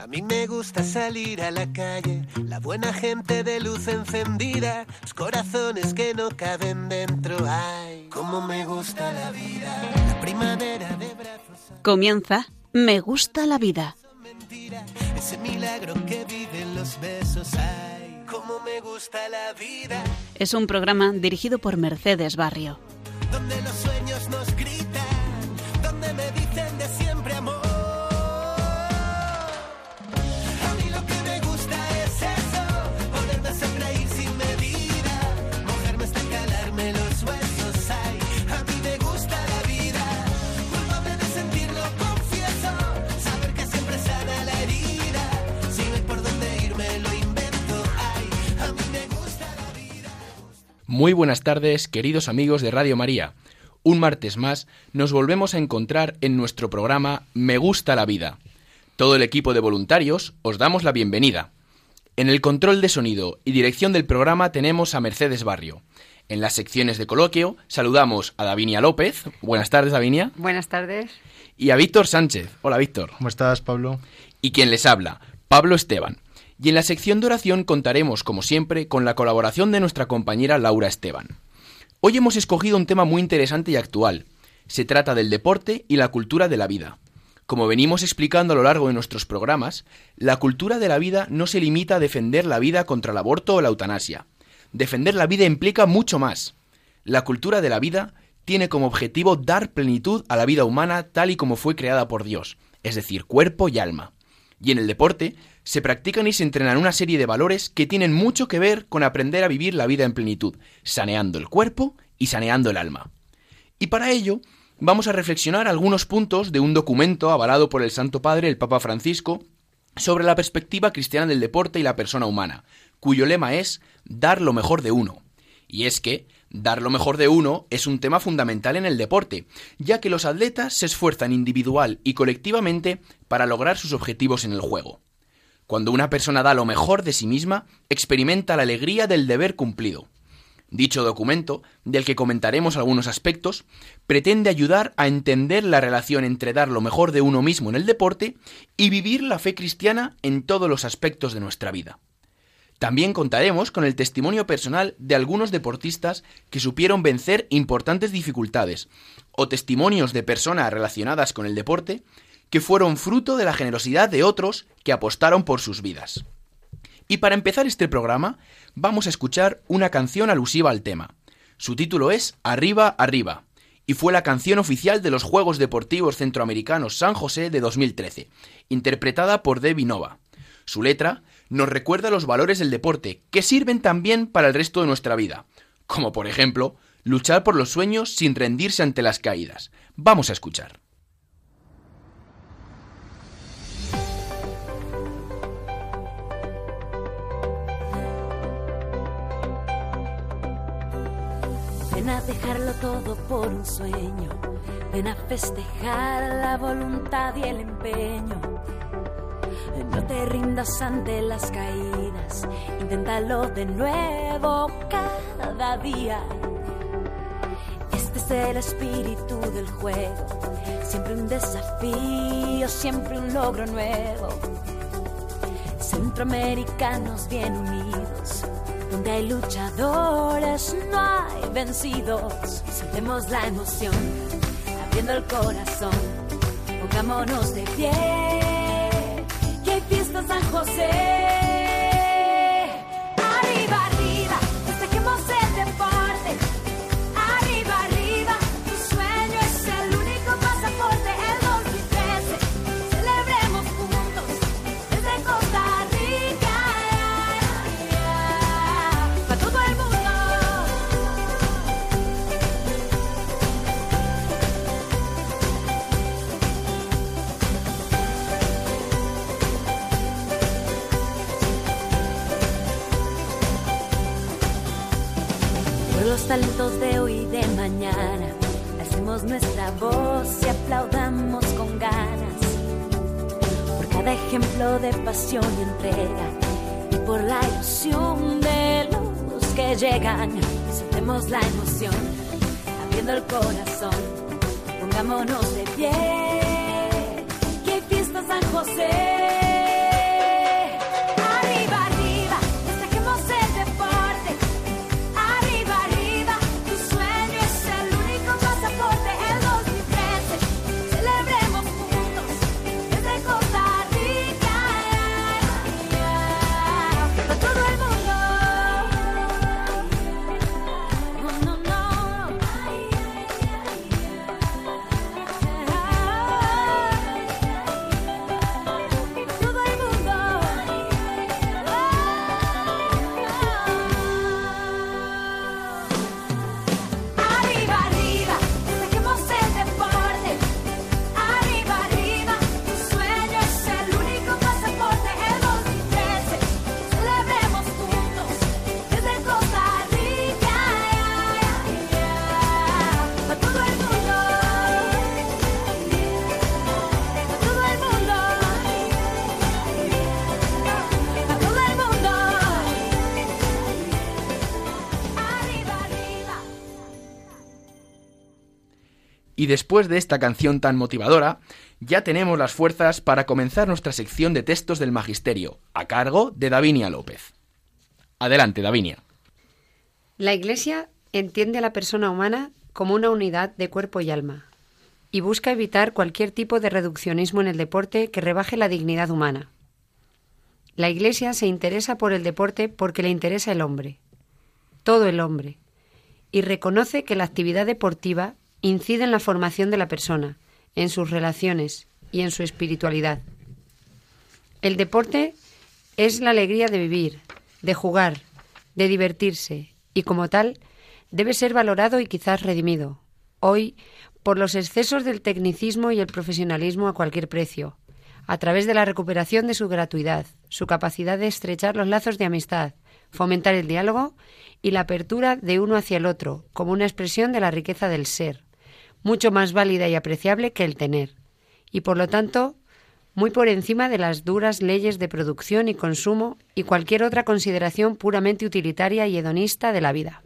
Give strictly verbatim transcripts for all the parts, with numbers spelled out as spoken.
mí me gusta salir a la calle, la buena gente de luz encendida, los corazones que no caben dentro. Ay, cómo me gusta la vida, la primavera de brazos. Comienza Me gusta la vida. Mentira, ese milagro que viven los besos. Ay, cómo me gusta la vida. Es un programa dirigido por Mercedes Barrio. Donde los sueños nos gritan, donde me dicen de siempre amor. Muy buenas tardes, queridos amigos de Radio María. Un martes más nos volvemos a encontrar en nuestro programa Me gusta la vida. Todo el equipo de voluntarios os damos la bienvenida. En el control de sonido y dirección del programa tenemos a Mercedes Barrio. En las secciones de coloquio saludamos a Davinia López. Buenas tardes, Davinia. Buenas tardes. Y a Víctor Sánchez. Hola, Víctor. ¿Cómo estás, Pablo? Y quien les habla, Pablo Esteban. Y en la sección de oración contaremos, como siempre, con la colaboración de nuestra compañera Laura Esteban. Hoy hemos escogido un tema muy interesante y actual. Se trata del deporte y la cultura de la vida. Como venimos explicando a lo largo de nuestros programas, la cultura de la vida no se limita a defender la vida contra el aborto o la eutanasia. Defender la vida implica mucho más. La cultura de la vida tiene como objetivo dar plenitud a la vida humana tal y como fue creada por Dios, es decir, cuerpo y alma. Y en el deporte se practican y se entrenan una serie de valores que tienen mucho que ver con aprender a vivir la vida en plenitud, saneando el cuerpo y saneando el alma. Y para ello vamos a reflexionar algunos puntos de un documento avalado por el Santo Padre, el Papa Francisco, sobre la perspectiva cristiana del deporte y la persona humana, cuyo lema es dar lo mejor de uno. Y es que dar lo mejor de uno es un tema fundamental en el deporte, ya que los atletas se esfuerzan individual y colectivamente para lograr sus objetivos en el juego. Cuando una persona da lo mejor de sí misma, experimenta la alegría del deber cumplido. Dicho documento, del que comentaremos algunos aspectos, pretende ayudar a entender la relación entre dar lo mejor de uno mismo en el deporte y vivir la fe cristiana en todos los aspectos de nuestra vida. También contaremos con el testimonio personal de algunos deportistas que supieron vencer importantes dificultades, o testimonios de personas relacionadas con el deporte que fueron fruto de la generosidad de otros que apostaron por sus vidas. Y para empezar este programa, vamos a escuchar una canción alusiva al tema. Su título es Arriba, Arriba, y fue la canción oficial de los Juegos Deportivos Centroamericanos San José de dos mil trece, interpretada por Debbie Nova. Su letra nos recuerda los valores del deporte, que sirven también para el resto de nuestra vida, como por ejemplo, luchar por los sueños sin rendirse ante las caídas. Vamos a escuchar. Ven a dejarlo todo por un sueño, ven a festejar la voluntad y el empeño. No te rindas ante las caídas, inténtalo de nuevo cada día. Este es el espíritu del juego, siempre un desafío, siempre un logro nuevo. Centroamericanos bien unidos, donde hay luchadores no hay vencidos. Sentemos la emoción, abriendo el corazón, pongámonos de pie. Fiesta San José. Arriba, arriba, festejemos el deporte. Arriba, arriba, tu sueño es el único pasaporte. El dos mil trece, celebremos juntos desde Costa Rica. Para todo el mundo. Los talentos de hoy y de mañana, hacemos nuestra voz y aplaudamos con ganas por cada ejemplo de pasión y entrega y por la ilusión de los que llegan. Sentemos la emoción, abriendo el corazón, pongámonos de pie. ¡Qué fiesta San José! Y después de esta canción tan motivadora, ya tenemos las fuerzas para comenzar nuestra sección de textos del Magisterio, a cargo de Davinia López. Adelante, Davinia. La Iglesia entiende a la persona humana como una unidad de cuerpo y alma, y busca evitar cualquier tipo de reduccionismo en el deporte que rebaje la dignidad humana. La Iglesia se interesa por el deporte porque le interesa el hombre, todo el hombre, y reconoce que la actividad deportiva incide en la formación de la persona, en sus relaciones y en su espiritualidad. El deporte es la alegría de vivir, de jugar, de divertirse, y como tal debe ser valorado y quizás redimido, hoy, por los excesos del tecnicismo y el profesionalismo a cualquier precio, a través de la recuperación de su gratuidad, su capacidad de estrechar los lazos de amistad, fomentar el diálogo y la apertura de uno hacia el otro, como una expresión de la riqueza del ser, mucho más válida y apreciable que el tener, y por lo tanto, muy por encima de las duras leyes de producción y consumo y cualquier otra consideración puramente utilitaria y hedonista de la vida.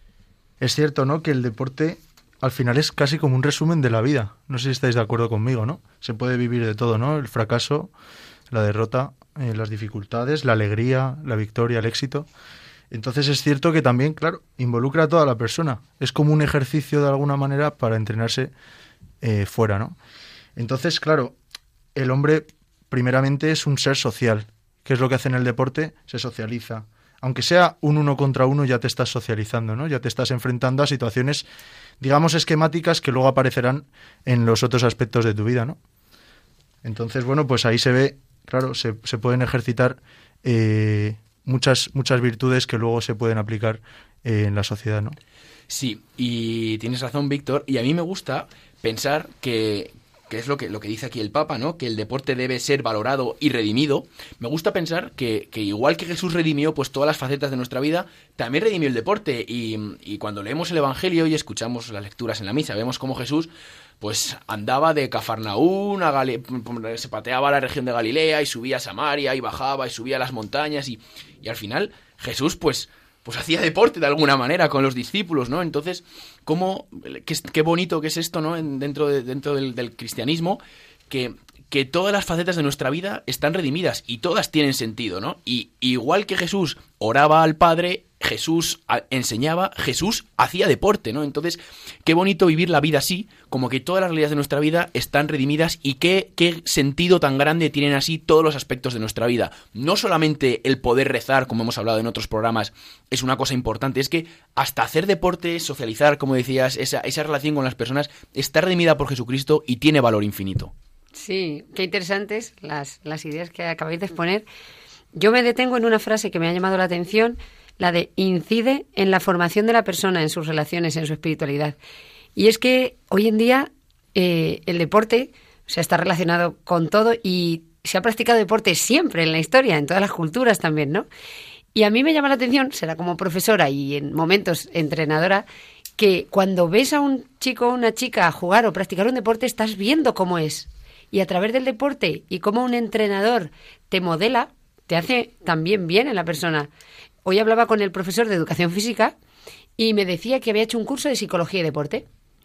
Es cierto, ¿no?, que el deporte al final es casi como un resumen de la vida. No sé si estáis de acuerdo conmigo, ¿no? Se puede vivir de todo, ¿no? El fracaso, la derrota, eh, las dificultades, la alegría, la victoria, el éxito. Entonces es cierto que también, claro, involucra a toda la persona. Es como un ejercicio de alguna manera para entrenarse eh, fuera, ¿no? Entonces, claro, el hombre primeramente es un ser social. ¿Qué es lo que hace en el deporte? Se socializa. Aunque sea un uno contra uno, ya te estás socializando, ¿no? Ya te estás enfrentando a situaciones, digamos, esquemáticas que luego aparecerán en los otros aspectos de tu vida, ¿no? Entonces, bueno, pues ahí se ve, claro, se, se pueden ejercitar eh, muchas, muchas virtudes que luego se pueden aplicar eh, en la sociedad, ¿no? Sí, y tienes razón, Víctor, y a mí me gusta pensar que... que es lo que, lo que dice aquí el Papa, ¿no? Que el deporte debe ser valorado y redimido. Me gusta pensar que, que igual que Jesús redimió pues todas las facetas de nuestra vida, también redimió el deporte. Y, y cuando leemos el Evangelio y escuchamos las lecturas en la misa, vemos cómo Jesús pues andaba de Cafarnaún, a Gali- se pateaba a la región de Galilea y subía a Samaria y bajaba y subía a las montañas y, y al final Jesús pues... pues hacía deporte de alguna manera con los discípulos, ¿no? Entonces, ¿cómo, qué, qué bonito que es esto, ¿no? En, dentro de, dentro del, del cristianismo, que, que todas las facetas de nuestra vida están redimidas y todas tienen sentido, ¿no? Y igual que Jesús oraba al Padre, Jesús enseñaba, Jesús hacía deporte, ¿no? Entonces, qué bonito vivir la vida así, como que todas las realidades de nuestra vida están redimidas y qué, qué sentido tan grande tienen así todos los aspectos de nuestra vida. No solamente el poder rezar, como hemos hablado en otros programas, es una cosa importante, es que hasta hacer deporte, socializar, como decías, esa, esa relación con las personas está redimida por Jesucristo y tiene valor infinito. Sí, qué interesantes las, las ideas que acabáis de exponer. Yo me detengo en una frase que me ha llamado la atención, la de incide en la formación de la persona, en sus relaciones, en su espiritualidad. Y es que hoy en día eh, el deporte, o sea, está relacionado con todo y se ha practicado deporte siempre en la historia, en todas las culturas también, ¿no? Y a mí me llama la atención, será como profesora y en momentos entrenadora, que cuando ves a un chico o una chica jugar o practicar un deporte, estás viendo cómo es. Y a través del deporte y cómo un entrenador te modela, te hace también bien en la persona. Hoy hablaba con el profesor de Educación Física y me decía que había hecho un curso de Psicología y Deporte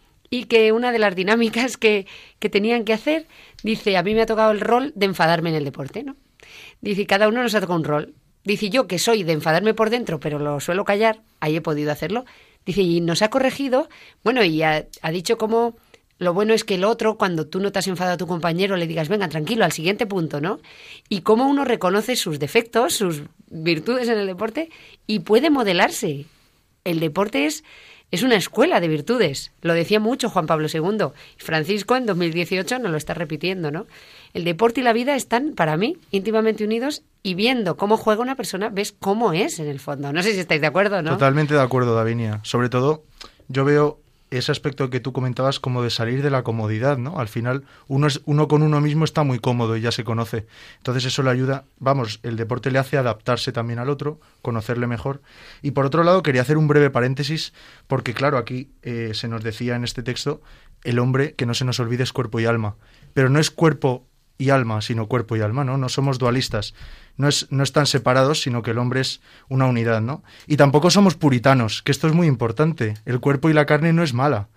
y que una de las dinámicas que, que tenían que hacer, dice, a mí me ha tocado el rol de enfadarme en el deporte, ¿no? Dice, cada uno nos ha tocado un rol. Dice, yo que soy de enfadarme por dentro, pero lo suelo callar, ahí he podido hacerlo. Dice, y nos ha corregido, bueno, y ha, ha dicho cómo lo bueno es que el otro, cuando tú no te has enfadado a tu compañero, le digas, venga, tranquilo, al siguiente punto, ¿no? Y cómo uno reconoce sus defectos, sus virtudes en el deporte y puede modelarse. El deporte es, es una escuela de virtudes. Lo decía mucho Juan Pablo segundo. Francisco en dos mil dieciocho nos lo está repitiendo, ¿no? El deporte y la vida están, para mí, íntimamente unidos y viendo cómo juega una persona, ves cómo es en el fondo. No sé si estáis de acuerdo, ¿no? Totalmente de acuerdo, Davinia. Sobre todo, yo veo ese aspecto que tú comentabas como de salir de la comodidad, ¿no? Al final, uno, es, uno con uno mismo está muy cómodo y ya se conoce. Entonces eso le ayuda, vamos, el deporte le hace adaptarse también al otro, conocerle mejor. Y por otro lado, quería hacer un breve paréntesis, porque claro, aquí eh, se nos decía en este texto, el hombre, que no se nos olvide, es cuerpo y alma. Pero no es cuerpo y alma, sino cuerpo y alma, ¿no? No somos dualistas. No, es, no están separados, sino que el hombre es una unidad, ¿no? Y tampoco somos puritanos, que esto es muy importante. El cuerpo y la carne no es mala.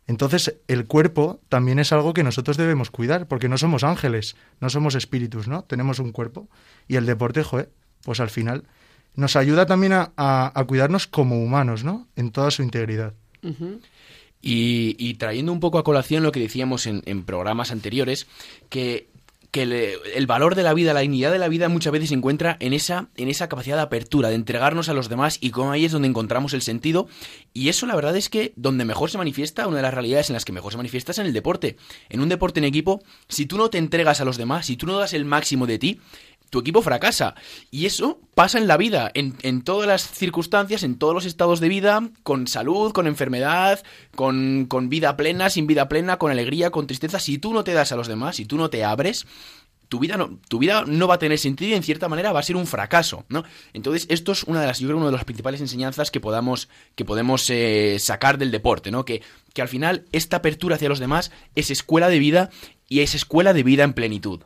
Entonces, el cuerpo también es algo que nosotros debemos cuidar, porque no somos ángeles, no somos espíritus, ¿no? Tenemos un cuerpo. Y el deporte, joder, pues al final nos ayuda también a, a, a cuidarnos como humanos, ¿no? En toda su integridad. Uh-huh. Y, y trayendo un poco a colación lo que decíamos en, en programas anteriores, que... que el, el valor de la vida, la dignidad de la vida muchas veces se encuentra en esa, en esa capacidad de apertura, de entregarnos a los demás, y como ahí es donde encontramos el sentido. Y eso la verdad es que donde mejor se manifiesta, una de las realidades en las que mejor se manifiesta es en el deporte. En un deporte en equipo, si tú no te entregas a los demás, si tú no das el máximo de ti, tu equipo fracasa. Y eso pasa en la vida, en, en todas las circunstancias, en todos los estados de vida, con salud, con enfermedad, con, con vida plena, sin vida plena, con alegría, con tristeza. Si tú no te das a los demás, si tú no te abres, tu vida no, tu vida no va a tener sentido y en cierta manera va a ser un fracaso, ¿no? Entonces esto es una de las, yo creo, una de las principales enseñanzas que podamos, que podemos eh, sacar del deporte, ¿no? Que, que al final esta apertura hacia los demás es escuela de vida y es escuela de vida en plenitud.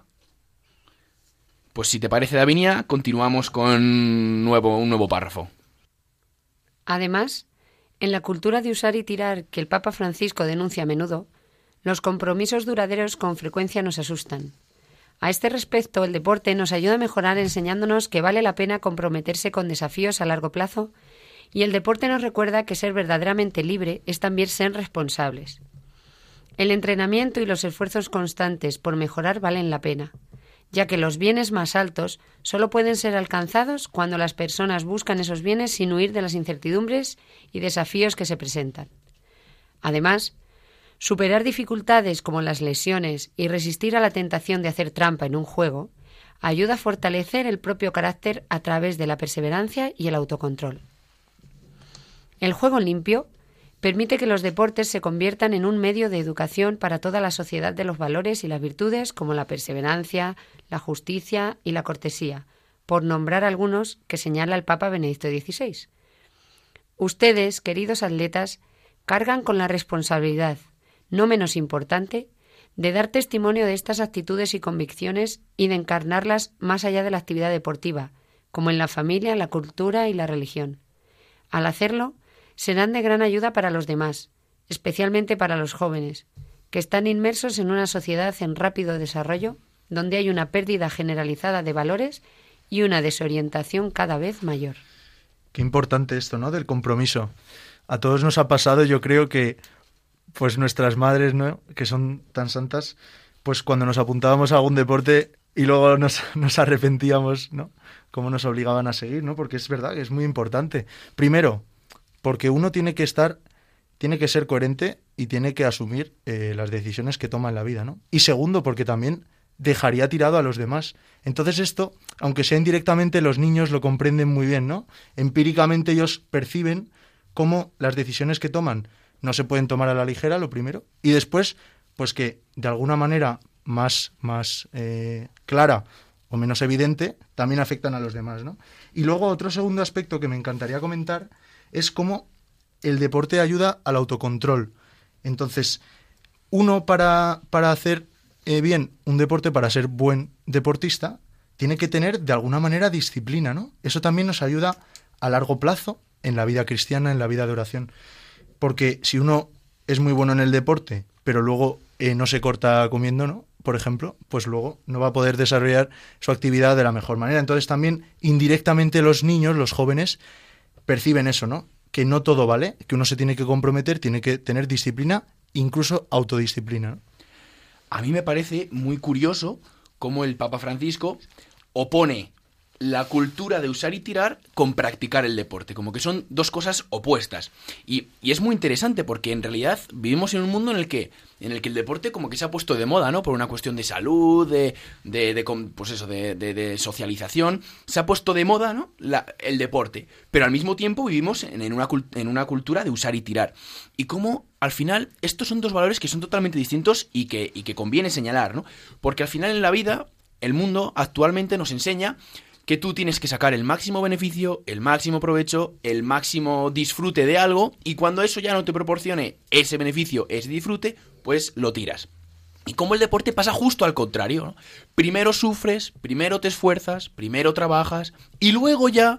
Pues si te parece, Davinia, continuamos con nuevo, un nuevo párrafo. Además, en la cultura de usar y tirar que el Papa Francisco denuncia a menudo, los compromisos duraderos con frecuencia nos asustan. A este respecto, el deporte nos ayuda a mejorar enseñándonos que vale la pena comprometerse con desafíos a largo plazo, y el deporte nos recuerda que ser verdaderamente libre es también ser responsables. El entrenamiento y los esfuerzos constantes por mejorar valen la pena, ya que los bienes más altos solo pueden ser alcanzados cuando las personas buscan esos bienes sin huir de las incertidumbres y desafíos que se presentan. Además, superar dificultades como las lesiones y resistir a la tentación de hacer trampa en un juego ayuda a fortalecer el propio carácter a través de la perseverancia y el autocontrol. El juego limpio permite que los deportes se conviertan en un medio de educación para toda la sociedad de los valores y las virtudes como la perseverancia, la justicia y la cortesía, por nombrar algunos que señala el Papa Benedicto dieciséis. Ustedes, queridos atletas, cargan con la responsabilidad, no menos importante, de dar testimonio de estas actitudes y convicciones y de encarnarlas más allá de la actividad deportiva, como en la familia, la cultura y la religión. Al hacerlo, serán de gran ayuda para los demás, especialmente para los jóvenes, que están inmersos en una sociedad en rápido desarrollo, donde hay una pérdida generalizada de valores y una desorientación cada vez mayor. Qué importante esto, ¿no?, del compromiso. A todos nos ha pasado, yo creo que pues nuestras madres, ¿no?, que son tan santas, pues cuando nos apuntábamos a algún deporte y luego nos, nos arrepentíamos, ¿no?, cómo nos obligaban a seguir, ¿no?, porque es verdad que es muy importante. Primero, porque uno tiene que estar, tiene que ser coherente y tiene que asumir eh, las decisiones que toma en la vida, ¿no? Y segundo, porque también dejaría tirado a los demás. Entonces esto, aunque sea indirectamente, los niños lo comprenden muy bien, ¿no? Empíricamente ellos perciben cómo las decisiones que toman no se pueden tomar a la ligera, lo primero, y después, pues que de alguna manera más, más eh, clara o menos evidente, también afectan a los demás, ¿no? Y luego otro segundo aspecto que me encantaría comentar es cómo el deporte ayuda al autocontrol. Entonces, uno para, para hacer eh, bien un deporte, para ser buen deportista, tiene que tener de alguna manera disciplina, ¿no? Eso también nos ayuda a largo plazo en la vida cristiana, en la vida de oración. Porque si uno es muy bueno en el deporte, pero luego eh, no se corta comiendo, ¿no?, por ejemplo, pues luego no va a poder desarrollar su actividad de la mejor manera. Entonces también indirectamente los niños, los jóvenes, perciben eso, ¿no?, que no todo vale, que uno se tiene que comprometer, tiene que tener disciplina, incluso autodisciplina, ¿no? A mí me parece muy curioso cómo el Papa Francisco opone la cultura de usar y tirar con practicar el deporte, como que son dos cosas opuestas. Y, y es muy interesante porque en realidad vivimos en un mundo en el que en el que el deporte como que se ha puesto de moda, ¿no? Por una cuestión de salud, de, de, de pues eso, de, de, de socialización, se ha puesto de moda, ¿no?, La, el deporte. Pero al mismo tiempo vivimos en, en, una, en una cultura de usar y tirar. Y cómo al final estos son dos valores que son totalmente distintos y que, y que conviene señalar, ¿no? Porque al final en la vida, el mundo actualmente nos enseña que tú tienes que sacar el máximo beneficio, el máximo provecho, el máximo disfrute de algo, y cuando eso ya no te proporcione ese beneficio, ese disfrute, pues lo tiras. Y como el deporte pasa justo al contrario, ¿no? Primero sufres, primero te esfuerzas, primero trabajas, y luego ya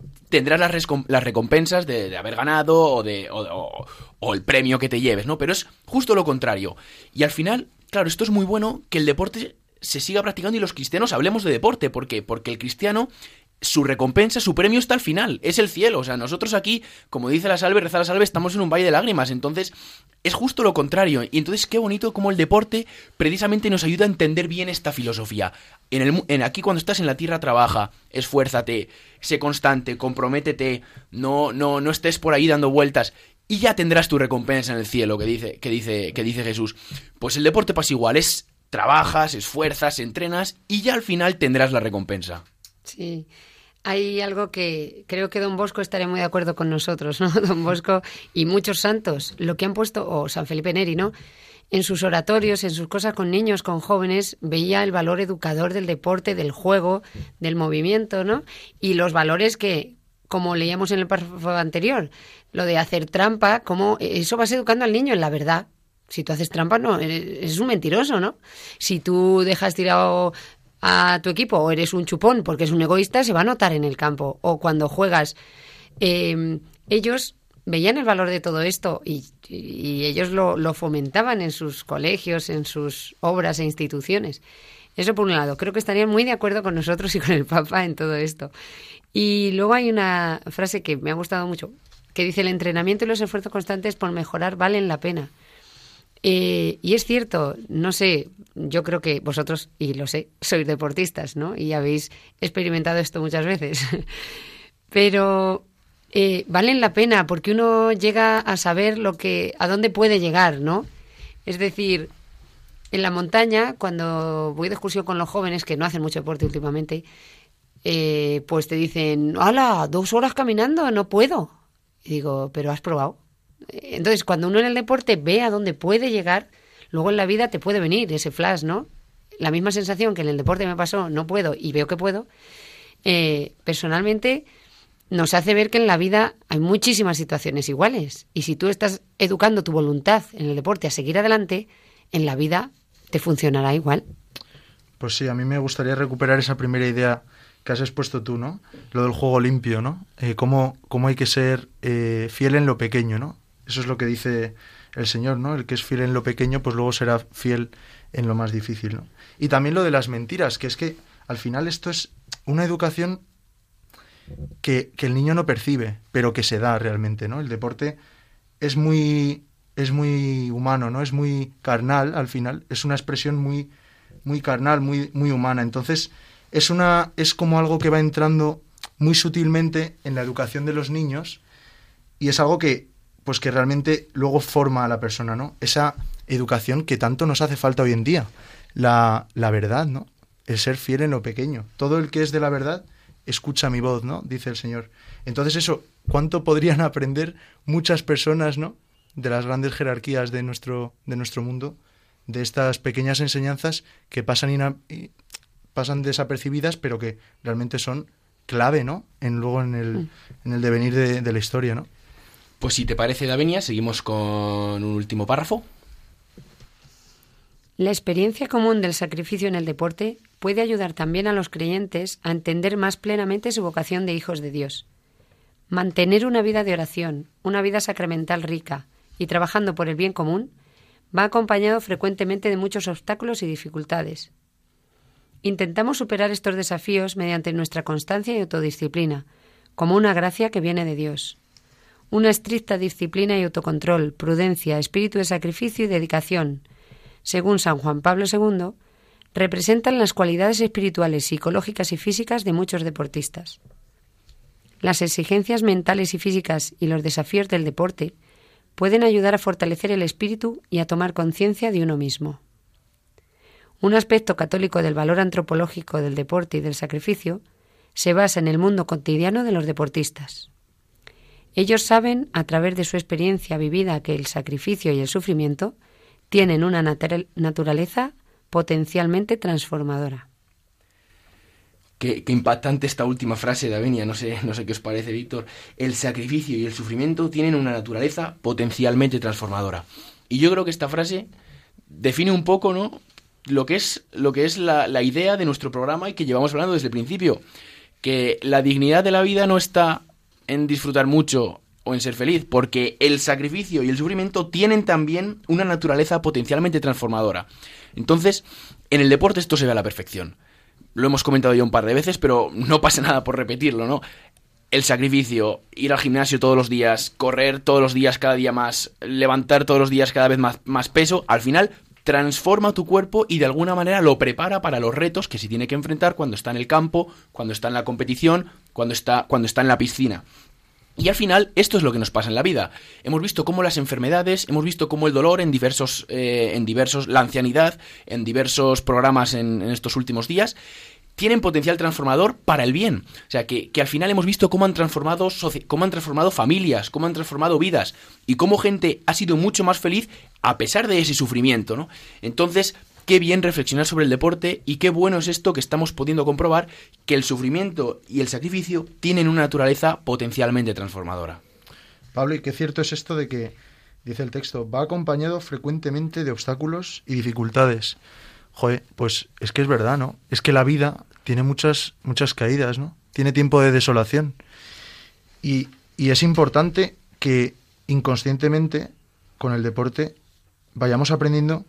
tendrás las, rescom- las recompensas de, de haber ganado o, de, o, o, o el premio que te lleves, ¿no? Pero es justo lo contrario. Y al final, claro, esto es muy bueno que el deporte se siga practicando y los cristianos hablemos de deporte. ¿Por qué? Porque el cristiano, su recompensa, su premio está al final, es el cielo. O sea, nosotros aquí, como dice la salve, reza la salve, estamos en un valle de lágrimas. Entonces, es justo lo contrario. Y entonces, qué bonito como el deporte precisamente nos ayuda a entender bien esta filosofía. En el, en aquí cuando estás en la tierra, trabaja, esfuérzate, sé constante, comprométete, no, no, no estés por ahí dando vueltas y ya tendrás tu recompensa en el cielo, que dice, que dice, que dice Jesús. Pues el deporte pasa igual, es trabajas, esfuerzas, entrenas y ya al final tendrás la recompensa. Sí. Hay algo que creo que Don Bosco estaría muy de acuerdo con nosotros, ¿no? Don Bosco y muchos santos, lo que han puesto, o San Felipe Neri, ¿no? En sus oratorios, en sus cosas con niños, con jóvenes, veía el valor educador del deporte, del juego, del movimiento, ¿no? Y los valores que, como leíamos en el párrafo anterior, lo de hacer trampa, como eso vas educando al niño en la verdad. Si tú haces trampa, no, eres un mentiroso, ¿no? Si tú dejas tirado a tu equipo o eres un chupón porque es un egoísta, se va a notar en el campo. O cuando juegas, eh, ellos veían el valor de todo esto y, y ellos lo, lo fomentaban en sus colegios, en sus obras e instituciones. Eso por un lado. Creo que estarían muy de acuerdo con nosotros y con el Papa en todo esto. Y luego hay una frase que me ha gustado mucho, que dice: el entrenamiento y los esfuerzos constantes por mejorar valen la pena. Eh, y es cierto, no sé, yo creo que vosotros, y lo sé, sois deportistas, ¿no? Y habéis experimentado esto muchas veces. Pero eh, valen la pena porque uno llega a saber lo que, a dónde puede llegar, ¿no? Es decir, en la montaña, cuando voy de excursión con los jóvenes, que no hacen mucho deporte últimamente, eh, pues te dicen, ¡hala! Dos horas caminando, no puedo. Y digo, ¿pero has probado? Entonces, cuando uno en el deporte ve a dónde puede llegar, luego en la vida te puede venir ese flash, ¿no? La misma sensación que en el deporte me pasó, no puedo, y veo que puedo, eh, personalmente nos hace ver que en la vida hay muchísimas situaciones iguales. Y si tú estás educando tu voluntad en el deporte a seguir adelante, en la vida te funcionará igual. Pues sí, a mí me gustaría recuperar esa primera idea que has expuesto tú, ¿no? Lo del juego limpio, ¿no? Eh, cómo, cómo hay que ser eh, fiel en lo pequeño, ¿no? Eso es lo que dice el Señor, ¿no? El que es fiel en lo pequeño, pues luego será fiel en lo más difícil, ¿no? Y también lo de las mentiras, que es que al final esto es una educación que, que el niño no percibe, pero que se da realmente, ¿no? El deporte es muy, es muy humano, ¿no? Es muy carnal al final, es una expresión muy, muy carnal, muy, muy humana. Entonces, es una, es como algo que va entrando muy sutilmente en la educación de los niños y es algo que pues que realmente luego forma a la persona, ¿no? Esa educación que tanto nos hace falta hoy en día. La, la verdad, ¿no? El ser fiel en lo pequeño. Todo el que es de la verdad, escucha mi voz, ¿no? Dice el Señor. Entonces eso, ¿cuánto podrían aprender muchas personas, ¿no? De las grandes jerarquías de nuestro, de nuestro mundo, de estas pequeñas enseñanzas que pasan, ina, pasan desapercibidas, pero que realmente son clave, ¿no? En, luego en el, en el devenir de, de la historia, ¿no? Pues si te parece, Davenia, seguimos con un último párrafo. La experiencia común del sacrificio en el deporte puede ayudar también a los creyentes a entender más plenamente su vocación de hijos de Dios. Mantener una vida de oración, una vida sacramental rica y trabajando por el bien común va acompañado frecuentemente de muchos obstáculos y dificultades. Intentamos superar estos desafíos mediante nuestra constancia y autodisciplina, como una gracia que viene de Dios. Una estricta disciplina y autocontrol, prudencia, espíritu de sacrificio y dedicación, según San Juan Pablo segundo, representan las cualidades espirituales, psicológicas y físicas de muchos deportistas. Las exigencias mentales y físicas y los desafíos del deporte pueden ayudar a fortalecer el espíritu y a tomar conciencia de uno mismo. Un aspecto católico del valor antropológico del deporte y del sacrificio se basa en el mundo cotidiano de los deportistas. Ellos saben, a través de su experiencia vivida, que el sacrificio y el sufrimiento tienen una natura- naturaleza potencialmente transformadora. Qué, qué impactante esta última frase de Davenia, no sé, no sé qué os parece, Víctor. El sacrificio y el sufrimiento tienen una naturaleza potencialmente transformadora. Y yo creo que esta frase define un poco, ¿no?, lo que es, lo que es la, la idea de nuestro programa y que llevamos hablando desde el principio. que la dignidad de la vida no está en disfrutar mucho o en ser feliz, porque el sacrificio y el sufrimiento tienen también una naturaleza potencialmente transformadora. Entonces, en el deporte esto se ve a la perfección. Lo hemos comentado ya un par de veces, pero no pasa nada por repetirlo, ¿no? El sacrificio, ir al gimnasio todos los días, correr todos los días cada día más, levantar todos los días cada vez más, más peso, al final transforma tu cuerpo y de alguna manera lo prepara para los retos que se tiene que enfrentar cuando está en el campo, cuando está en la competición, cuando está, cuando está en la piscina. Y al final, esto es lo que nos pasa en la vida. Hemos visto cómo las enfermedades, hemos visto cómo el dolor en diversos, eh, en diversos, la ancianidad, en diversos programas en, en estos últimos días, tienen potencial transformador para el bien. O sea, que, que al final hemos visto cómo han transformado cómo han transformado familias, cómo han transformado vidas, y cómo gente ha sido mucho más feliz a pesar de ese sufrimiento, ¿no? Entonces, qué bien reflexionar sobre el deporte, y qué bueno es esto que estamos pudiendo comprobar, que el sufrimiento y el sacrificio tienen una naturaleza potencialmente transformadora. Pablo, y qué cierto es esto de que, dice el texto, va acompañado frecuentemente de obstáculos y dificultades. Joder, pues es que es verdad, ¿no? Es que la vida tiene muchas, muchas caídas, ¿no? Tiene tiempo de desolación. Y, y es importante que inconscientemente, con el deporte, vayamos aprendiendo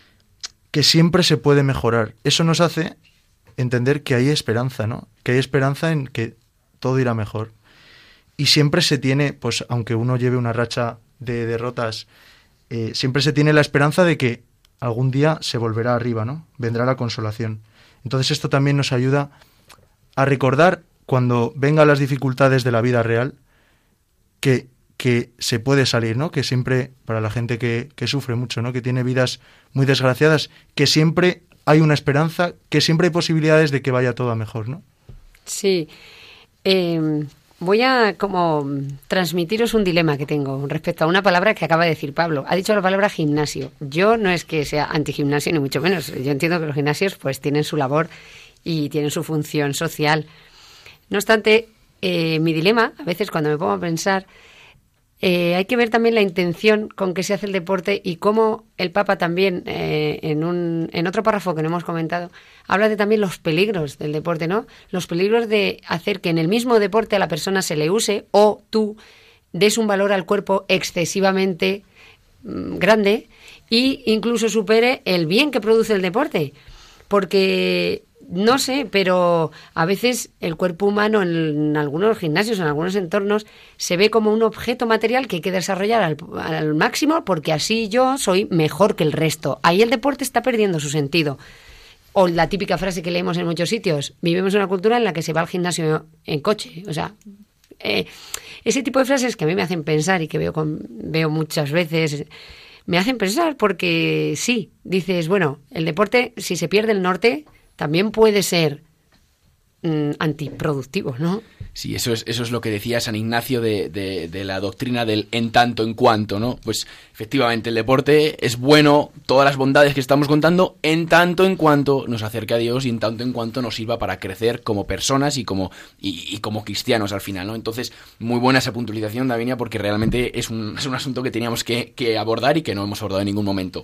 que siempre se puede mejorar. Eso nos hace entender que hay esperanza, ¿no? Que hay esperanza en que todo irá mejor. Y siempre se tiene, pues aunque uno lleve una racha de derrotas, eh, siempre se tiene la esperanza de que algún día se volverá arriba, ¿no? Vendrá la consolación. Entonces esto también nos ayuda a recordar, cuando vengan las dificultades de la vida real, que, que se puede salir, ¿no? Que siempre, para la gente que, que sufre mucho, ¿no? Que tiene vidas muy desgraciadas, que siempre hay una esperanza, que siempre hay posibilidades de que vaya todo a mejor, ¿no? Sí. Eh, voy a como transmitiros un dilema que tengo respecto a una palabra que acaba de decir Pablo. Ha dicho la palabra gimnasio. Yo no es que sea antigimnasio, ni mucho menos. Yo entiendo que los gimnasios pues tienen su labor y tienen su función social. No obstante, eh, mi dilema, a veces cuando me pongo a pensar, Eh, hay que ver también la intención con que se hace el deporte, y cómo el Papa también, eh, en, un, en otro párrafo que no hemos comentado, habla de también los peligros del deporte, ¿no? Los peligros de hacer que en el mismo deporte a la persona se le use, o tú des un valor al cuerpo excesivamente mmm, grande, e incluso supere el bien que produce el deporte. Porque no sé, pero a veces el cuerpo humano en algunos gimnasios, en algunos entornos, se ve como un objeto material que hay que desarrollar al, al máximo, porque así yo soy mejor que el resto. Ahí el deporte está perdiendo su sentido. O la típica frase que leemos en muchos sitios: vivimos en una cultura en la que se va al gimnasio en coche. O sea, eh, ese tipo de frases que a mí me hacen pensar y que veo, con, veo muchas veces, me hacen pensar, porque sí, dices, bueno, el deporte, si se pierde el norte, también puede ser mmm, antiproductivo, ¿no? Sí, eso es, eso es lo que decía San Ignacio de, de, de la doctrina del en tanto en cuanto, ¿no? Pues efectivamente el deporte es bueno, todas las bondades que estamos contando, en tanto en cuanto nos acerque a Dios, y en tanto en cuanto nos sirva para crecer como personas y como, y, y como cristianos al final, ¿no? Entonces, muy buena esa puntualización, Davinia, porque realmente es un, es un asunto que teníamos que, que abordar y que no hemos abordado en ningún momento.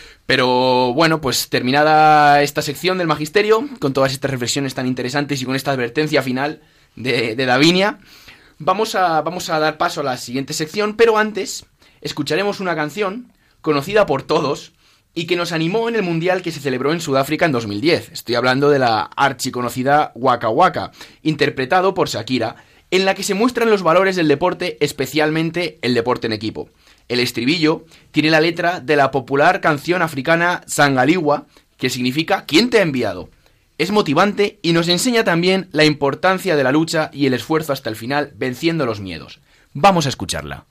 Pero bueno, pues terminada esta sección del Magisterio, con todas estas reflexiones tan interesantes y con esta advertencia final de, de Davinia, vamos a, vamos a dar paso a la siguiente sección, pero antes escucharemos una canción conocida por todos y que nos animó en el Mundial que se celebró en Sudáfrica en dos mil diez. Estoy hablando de la archiconocida Waka Waka, interpretado por Shakira, en la que se muestran los valores del deporte, especialmente el deporte en equipo. El estribillo tiene la letra de la popular canción africana Sangaliwa, que significa ¿quién te ha enviado? Es motivante y nos enseña también la importancia de la lucha y el esfuerzo hasta el final, venciendo los miedos. Vamos a escucharla.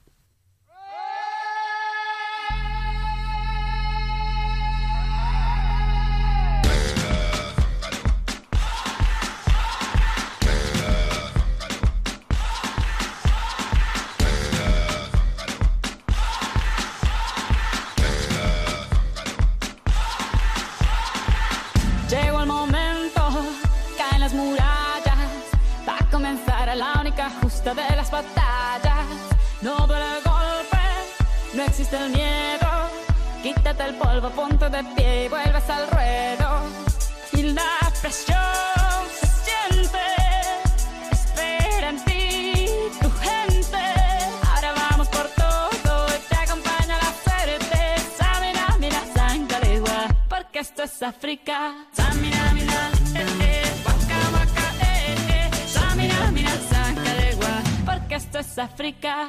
De las batallas, no duele el golpe, no existe el miedo. Quítate el polvo, ponte de pie y vuelves al ruedo. Y la presión se siente África. Samina, mina, eh, eh, waka, waka, eh, eh. Samina, mina, sacalegua, porque esto es África.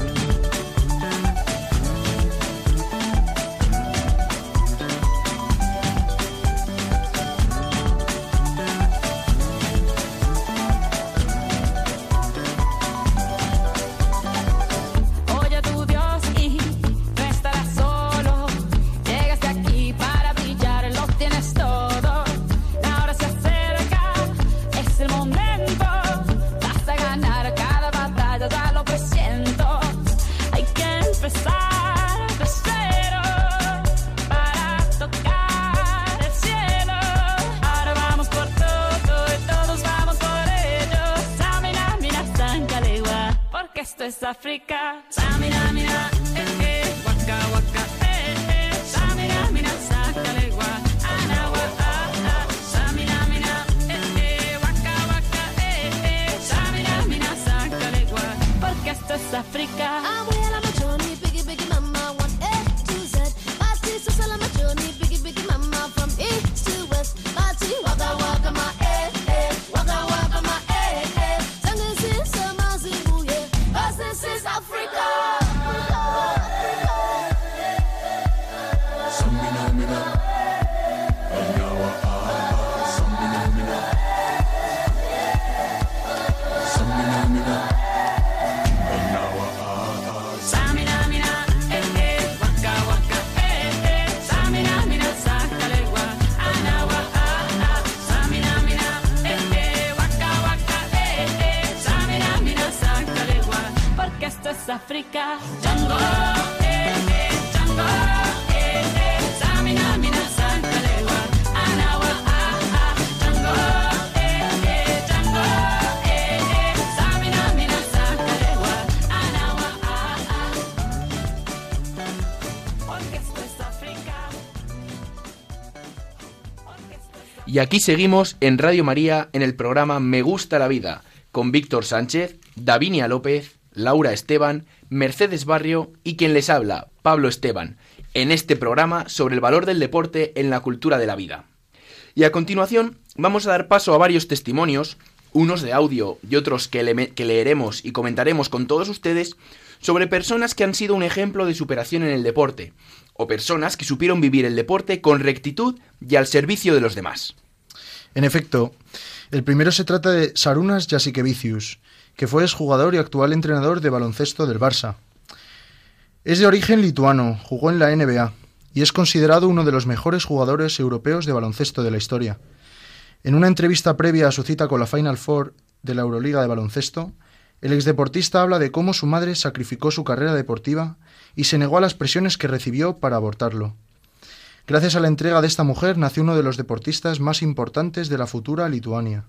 Esto es África. Samina, mina, eh, eh, waka, waka, eh, eh. Samina, mina, sacalegua, anawa, ah, ah. Samina, mina, eh, eh, waka, waka, eh, eh. Samina, mina, sacalegua, porque esto es África. I'm well on my journey, biggie, biggie, mama, one A to Z. My sister's all on my journey, biggie, biggie, mama, from east to west. My tea, waka, waka, my eh, eh, waka, waka, my eh, eh. Tango since summer, Zimbabwe, yeah. This is Africa. Samina, mina, anawa, ah, samina, mina, samina, mina, anawa, ah, samina, mina, eh, eh, waka, waka, eh, eh. Samina, mina, sacalegua, anawa, ah, ah. Samina, mina, eh, eh, waka, waka, eh, eh. Samina, mina, sacalegua, porque esto es África. Django, eh, eh, Django, eh, eh. Samina, mina, sacalegua, anawa, ah, ah. Django, eh, eh, Django, eh, eh. Samina, mina, sacalegua, anawa, ah, ah. Porque esto es África. Porque esto es África. Y aquí seguimos en Radio María en el programa Me Gusta la Vida, con Víctor Sánchez, Davinia López, Laura Esteban, Mercedes Barrio y quien les habla, Pablo Esteban, en este programa sobre el valor del deporte en la cultura de la vida. Y a continuación vamos a dar paso a varios testimonios, unos de audio y otros que, le- que leeremos y comentaremos con todos ustedes, sobre personas que han sido un ejemplo de superación en el deporte, o personas que supieron vivir el deporte con rectitud y al servicio de los demás. En efecto, el primero se trata de Šarūnas Jasikevičius, que fue exjugador y actual entrenador de baloncesto del Barça. Es de origen lituano, jugó en la N B A y es considerado uno de los mejores jugadores europeos de baloncesto de la historia. En una entrevista previa a su cita con la Final Four de la Euroliga de baloncesto, el exdeportista habla de cómo su madre sacrificó su carrera deportiva y se negó a las presiones que recibió para abortarlo. Gracias a la entrega de esta mujer nació uno de los deportistas más importantes de la futura Lituania.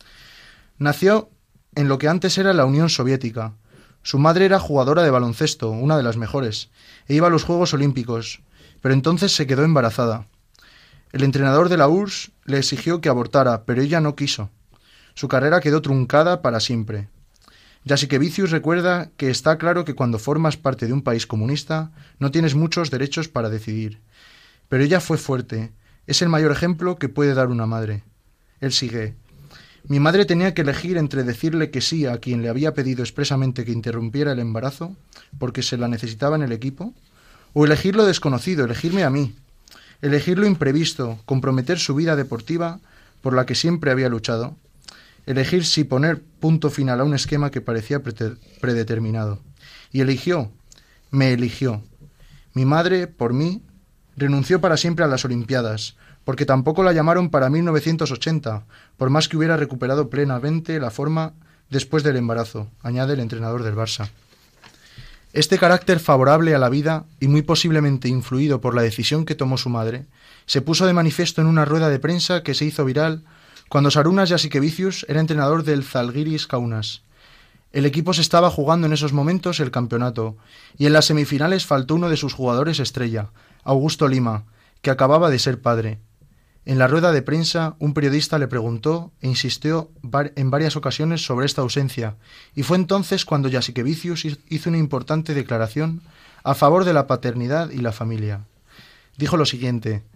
Nació en lo que antes era la Unión Soviética. Su madre era jugadora de baloncesto, una de las mejores, e iba a los Juegos Olímpicos, pero entonces se quedó embarazada. El entrenador de la U R S S le exigió que abortara, pero ella no quiso. Su carrera quedó truncada para siempre. Jasikevičius recuerda que está claro que cuando formas parte de un país comunista no tienes muchos derechos para decidir. Pero ella fue fuerte. Es el mayor ejemplo que puede dar una madre. Él sigue. Mi madre tenía que elegir entre decirle que sí a quien le había pedido expresamente que interrumpiera el embarazo porque se la necesitaba en el equipo, o elegir lo desconocido, elegirme a mí, elegir lo imprevisto, comprometer su vida deportiva por la que siempre había luchado, elegir si poner punto final a un esquema que parecía pre- predeterminado. Y eligió, me eligió. Mi madre, por mí, renunció para siempre a las Olimpiadas, porque tampoco la llamaron para mil novecientos ochenta, por más que hubiera recuperado plenamente la forma después del embarazo, añade el entrenador del Barça. Este carácter favorable a la vida, y muy posiblemente influido por la decisión que tomó su madre, se puso de manifiesto en una rueda de prensa que se hizo viral cuando Šarūnas Jasikevičius era entrenador del Žalgiris Kaunas. El equipo se estaba jugando en esos momentos el campeonato, y en las semifinales faltó uno de sus jugadores estrella, Augusto Lima, que acababa de ser padre. En la rueda de prensa, un periodista le preguntó e insistió en varias ocasiones sobre esta ausencia, y fue entonces cuando Jasikevičius hizo una importante declaración a favor de la paternidad y la familia. Dijo lo siguiente: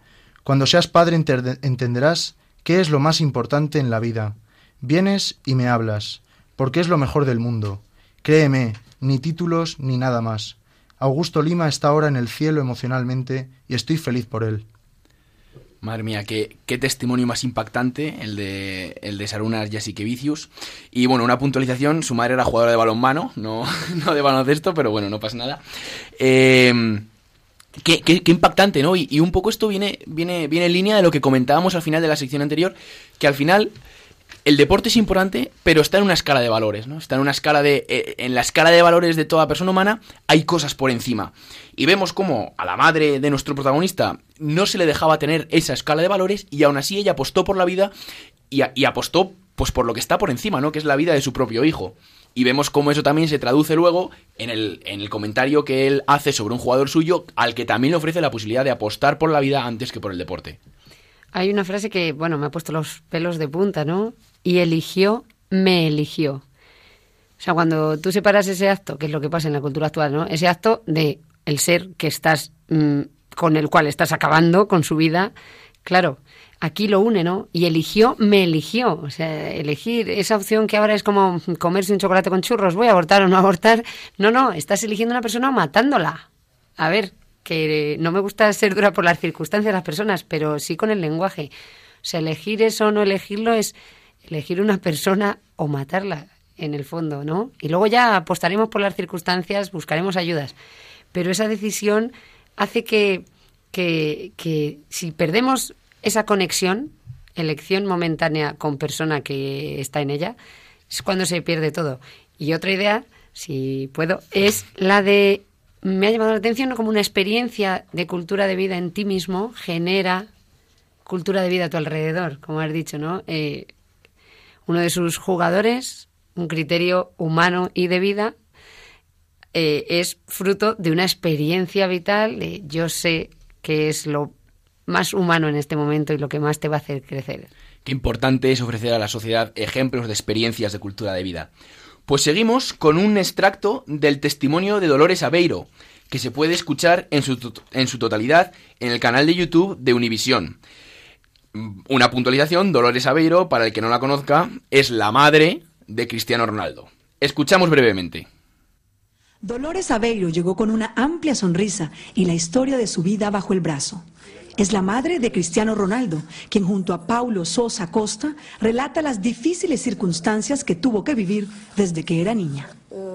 Cuando seas padre enter- entenderás qué es lo más importante en la vida. Vienes y me hablas, porque es lo mejor del mundo. Créeme, ni títulos ni nada más. Augusto Lima está ahora en el cielo emocionalmente y estoy feliz por él. Madre mía, qué, qué testimonio más impactante el de el de Sarunas Jasikevicius. Y bueno, una puntualización, su madre era jugadora de balonmano, no, no de baloncesto, pero bueno, no pasa nada. Eh, qué, qué, qué impactante, ¿no? Y, y un poco esto viene, viene, viene en línea de lo que comentábamos al final de la sección anterior, que al final el deporte es importante, pero está en una escala de valores, ¿no? Está en una escala de... Eh, en la escala de valores de toda persona humana hay cosas por encima. Y vemos cómo a la madre de nuestro protagonista no se le dejaba tener esa escala de valores y aún así ella apostó por la vida y, a, y apostó pues por lo que está por encima, ¿no? Que es la vida de su propio hijo. Y vemos cómo eso también se traduce luego en el, en el comentario que él hace sobre un jugador suyo al que también le ofrece la posibilidad de apostar por la vida antes que por el deporte. Hay una frase que, bueno, me ha puesto los pelos de punta, ¿no? Y eligió, me eligió. O sea, cuando tú separas ese acto, que es lo que pasa en la cultura actual, ¿no? Ese acto de el ser que estás, mmm, con el cual estás acabando con su vida, claro, aquí lo une, ¿no? Y eligió, me eligió. O sea, elegir esa opción que ahora es como comerse un chocolate con churros, voy a abortar o no abortar. No, no, estás eligiendo a una persona matándola. A ver, que no me gusta ser dura por las circunstancias de las personas, pero sí con el lenguaje. O sea, elegir eso o no elegirlo es elegir una persona o matarla, en el fondo, ¿no? Y luego ya apostaremos por las circunstancias, buscaremos ayudas. Pero esa decisión hace que, que, que si perdemos esa conexión, elección momentánea con persona que está en ella, es cuando se pierde todo. Y otra idea, si puedo, es la de... Me ha llamado la atención, ¿no? Como una experiencia de cultura de vida en ti mismo genera cultura de vida a tu alrededor, como has dicho, ¿no? Eh, uno de sus jugadores, un criterio humano y de vida, eh, es fruto de una experiencia vital de yo sé que es lo más humano en este momento y lo que más te va a hacer crecer. Qué importante es ofrecer a la sociedad ejemplos de experiencias de cultura de vida. Pues seguimos con un extracto del testimonio de Dolores Aveiro, que se puede escuchar en su, en su totalidad en el canal de YouTube de Univisión. Una puntualización, Dolores Aveiro, para el que no la conozca, es la madre de Cristiano Ronaldo. Escuchamos brevemente. Dolores Aveiro llegó con una amplia sonrisa y la historia de su vida bajo el brazo. Es la madre de Cristiano Ronaldo, quien junto a Paulo Sosa Costa relata las difíciles circunstancias que tuvo que vivir desde que era niña.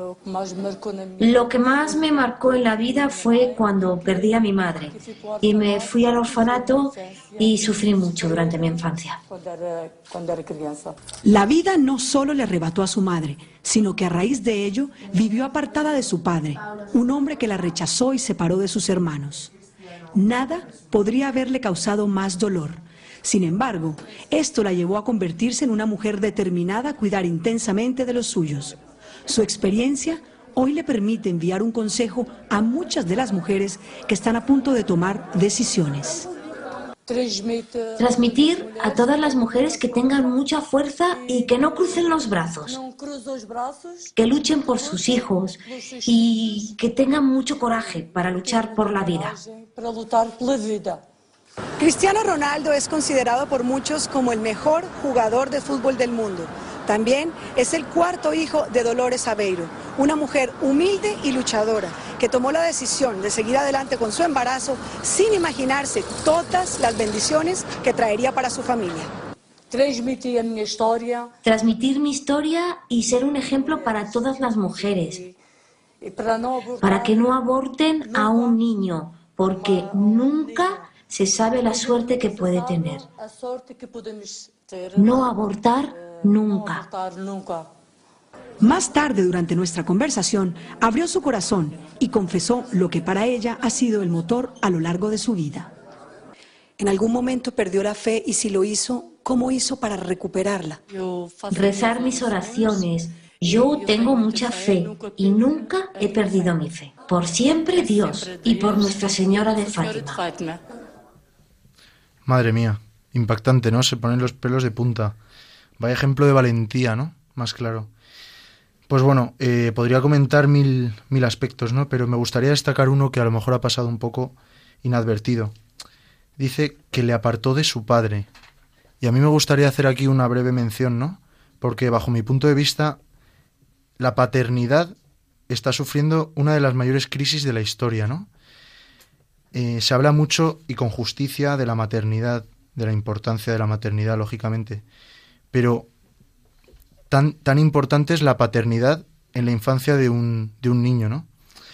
Lo que más me marcó en la vida fue cuando perdí a mi madre y me fui al orfanato y sufrí mucho durante mi infancia. La vida no solo le arrebató a su madre, sino que a raíz de ello vivió apartada de su padre, un hombre que la rechazó y separó de sus hermanos. Nada podría haberle causado más dolor. Sin embargo, esto la llevó a convertirse en una mujer determinada a cuidar intensamente de los suyos. Su experiencia hoy le permite enviar un consejo a muchas de las mujeres que están a punto de tomar decisiones. Transmitir a todas las mujeres que tengan mucha fuerza y que no crucen los brazos, que luchen por sus hijos y que tengan mucho coraje para luchar por la vida. Cristiano Ronaldo es considerado por muchos como el mejor jugador de fútbol del mundo. También es el cuarto hijo de Dolores Aveiro, una mujer humilde y luchadora que tomó la decisión de seguir adelante con su embarazo sin imaginarse todas las bendiciones que traería para su familia. Transmitir mi historia. Transmitir mi historia y ser un ejemplo para todas las mujeres. Para que no aborten a un niño, porque nunca se sabe la suerte que puede tener. No abortar nunca. Más tarde, durante nuestra conversación, abrió su corazón y confesó lo que para ella ha sido el motor a lo largo de su vida. ¿En algún momento perdió la fe y si lo hizo, cómo hizo para recuperarla? Rezar mis oraciones. Yo tengo mucha fe y nunca he perdido mi fe. Por siempre Dios y por Nuestra Señora de Fátima. Madre mía, impactante, ¿no? Se ponen los pelos de punta. Vaya ejemplo de valentía, ¿no? Más claro. Pues bueno, eh, podría comentar mil, mil aspectos, ¿no? Pero me gustaría destacar uno que a lo mejor ha pasado un poco inadvertido. dice que le apartó de su padre. Y a mí me gustaría hacer aquí una breve mención, ¿no? Porque bajo mi punto de vista, la paternidad está sufriendo una de las mayores crisis de la historia, ¿no? Eh, se habla mucho y con justicia de la maternidad, de la importancia de la maternidad, lógicamente. Pero tan, tan importante es la paternidad en la infancia de un, de un niño, ¿no?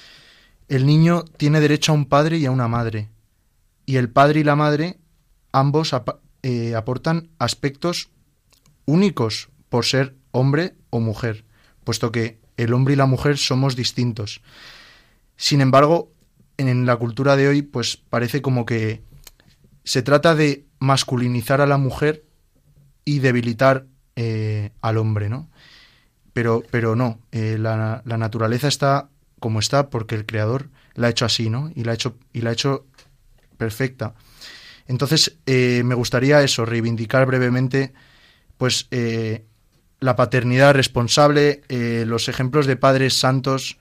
El niño tiene derecho a un padre y a una madre. Y el padre y la madre, ambos ap- eh, aportan aspectos únicos por ser hombre o mujer, puesto que el hombre y la mujer somos distintos. Sin embargo, en la cultura de hoy, pues parece como que se trata de masculinizar a la mujer y debilitar eh, al hombre, ¿no? Pero, pero no, eh, la, la naturaleza está como está porque el Creador la ha hecho así, ¿no? Y la ha hecho, y la ha hecho perfecta. Entonces, eh, me gustaría eso, reivindicar brevemente, pues, eh, la paternidad responsable, eh, los ejemplos de padres santos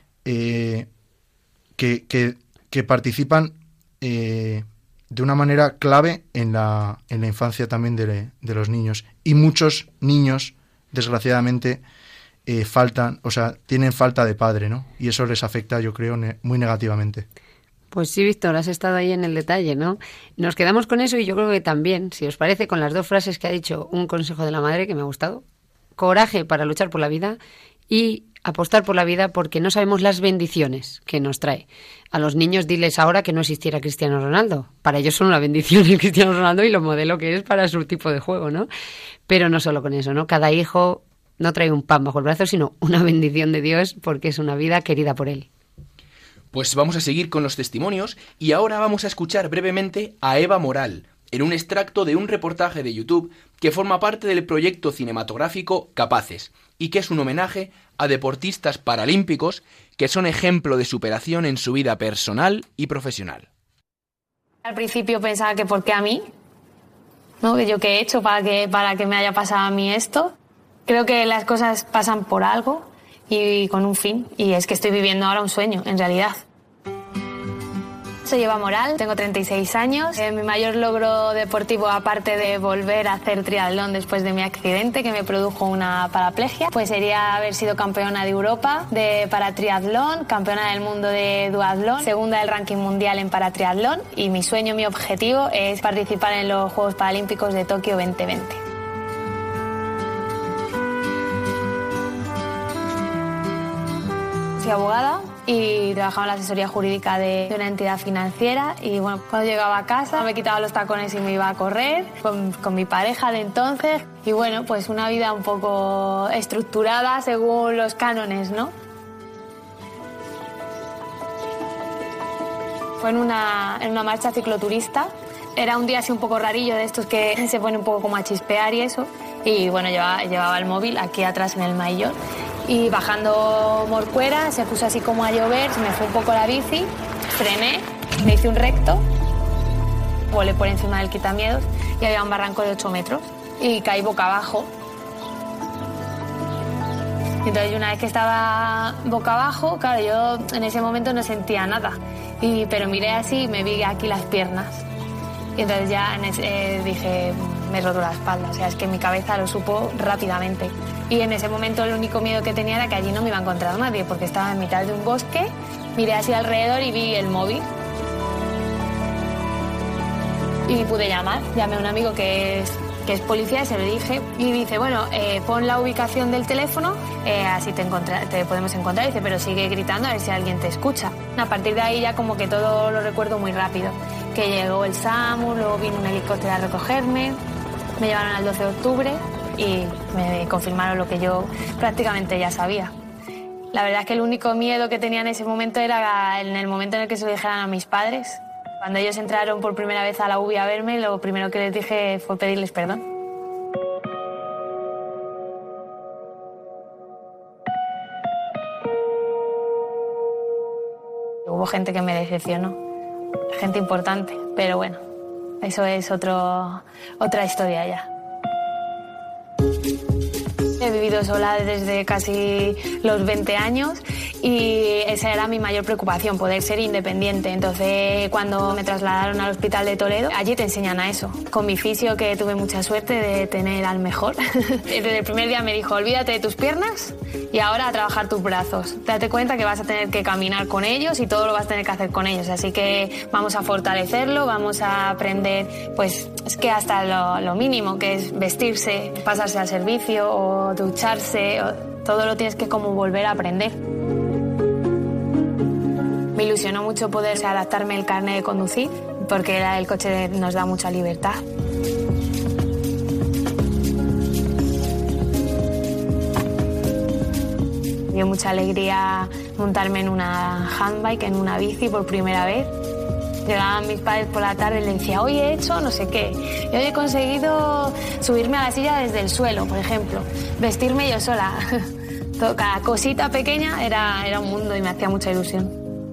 eh, que, que, que participan eh, de una manera clave en la, en la infancia también de, de los niños. Y muchos niños, desgraciadamente, eh, faltan, o sea, tienen falta de padre, ¿no? Y eso les afecta, yo creo, ne- muy negativamente. Pues sí, Víctor, has estado ahí en el detalle, ¿no? Nos quedamos con eso y yo creo que también, si os parece, con las dos frases que ha dicho, un consejo de la madre que me ha gustado: coraje para luchar por la vida y apostar por la vida porque no sabemos las bendiciones que nos trae. A los niños diles ahora que no existiera Cristiano Ronaldo. Para ellos son una bendición el Cristiano Ronaldo y lo modelo que es para su tipo de juego, ¿no? Pero no solo con eso, ¿no? Cada hijo no trae un pan bajo el brazo, sino una bendición de Dios porque es una vida querida por él. Pues vamos a seguir con los testimonios y ahora vamos a escuchar brevemente a Eva Moral, en un extracto de un reportaje de YouTube que forma parte del proyecto cinematográfico Capaces y que es un homenaje a deportistas paralímpicos que son ejemplo de superación en su vida personal y profesional. Al principio pensaba que ¿por qué a mí? ¿No? Que yo qué he hecho para que, para que me haya pasado a mí esto. Creo que las cosas pasan por algo y con un fin, y es que estoy viviendo ahora un sueño, en realidad. Soy Eva Moral, tengo treinta y seis años. Eh, mi mayor logro deportivo, aparte de volver a hacer triatlón después de mi accidente que me produjo una paraplegia, pues sería haber sido campeona de Europa de paratriatlón, campeona del mundo de duatlón, segunda del ranking mundial en paratriatlón, y mi sueño, mi objetivo es participar en los Juegos Paralímpicos de Tokio veinte veinte. Soy abogada y trabajaba en la asesoría jurídica de, de una entidad financiera, y bueno, cuando llegaba a casa me quitaba los tacones y me iba a correr con, con mi pareja de entonces, y bueno, pues una vida un poco estructurada según los cánones, ¿no? Fue en una, en una marcha cicloturista. Era un día así un poco rarillo, de estos que se pone un poco como a chispear y eso, y bueno, llevaba, llevaba el móvil aquí atrás en el maillot. Y bajando Morcuera se puso así como a llover, se me fue un poco la bici, frené, me hice un recto, volé por encima del quitamiedos y había un barranco de ocho metros y caí boca abajo. Entonces, una vez que estaba boca abajo, claro, yo en ese momento no sentía nada, y, pero miré así y me vi aquí las piernas. Y entonces ya en ese, eh, dije, me he roto la espalda, o sea, es que mi cabeza lo supo rápidamente. Y en ese momento el único miedo que tenía era que allí no me iba a encontrar nadie, porque estaba en mitad de un bosque, miré así alrededor y vi el móvil. Y pude llamar, llamé a un amigo que es, que es policía y se lo dije. Y dice, bueno, eh, pon la ubicación del teléfono, eh, así te, encontra- te podemos encontrar. Dice, pero sigue gritando a ver si alguien te escucha. A partir de ahí ya como que todo lo recuerdo muy rápido. Que llegó el SAMU, luego vino un helicóptero a recogerme, me llevaron al doce de octubre y me confirmaron lo que yo prácticamente ya sabía. La verdad es que el único miedo que tenía en ese momento era en el momento en el que se lo dijeran a mis padres. Cuando ellos entraron por primera vez a la U B I a verme, lo primero que les dije fue pedirles perdón. Hubo gente que me decepcionó, gente importante, pero bueno, eso es otro, otra historia ya. He vivido sola desde casi los veinte años y esa era mi mayor preocupación, poder ser independiente. Entonces, cuando me trasladaron al hospital de Toledo, allí te enseñan a eso. Con mi fisio, que tuve mucha suerte de tener al mejor, desde el primer día me dijo, olvídate de tus piernas y ahora a trabajar tus brazos. Date cuenta que vas a tener que caminar con ellos y todo lo vas a tener que hacer con ellos. Así que vamos a fortalecerlo, vamos a aprender, pues es que hasta lo, lo mínimo, que es vestirse, pasarse al servicio o ducharse, o, todo lo tienes que como volver a aprender. Me ilusionó mucho poder adaptarme el carnet de conducir, porque el coche nos da mucha libertad. Me dio mucha alegría montarme en una handbike, en una bici por primera vez. Llegaban mis padres por la tarde y les decía, hoy he hecho no sé qué. Y hoy he conseguido subirme a la silla desde el suelo, por ejemplo. Vestirme yo sola. Cada cosita pequeña era, era un mundo y me hacía mucha ilusión.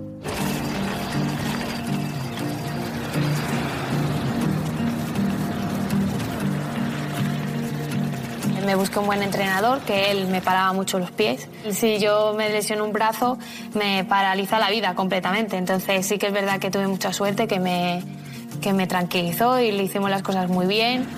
Me busqué un buen entrenador, que él me paraba mucho los pies. Y si yo me lesiono un brazo, me paraliza la vida completamente. Entonces sí que es verdad que tuve mucha suerte, que me, que me tranquilizó y le hicimos las cosas muy bien.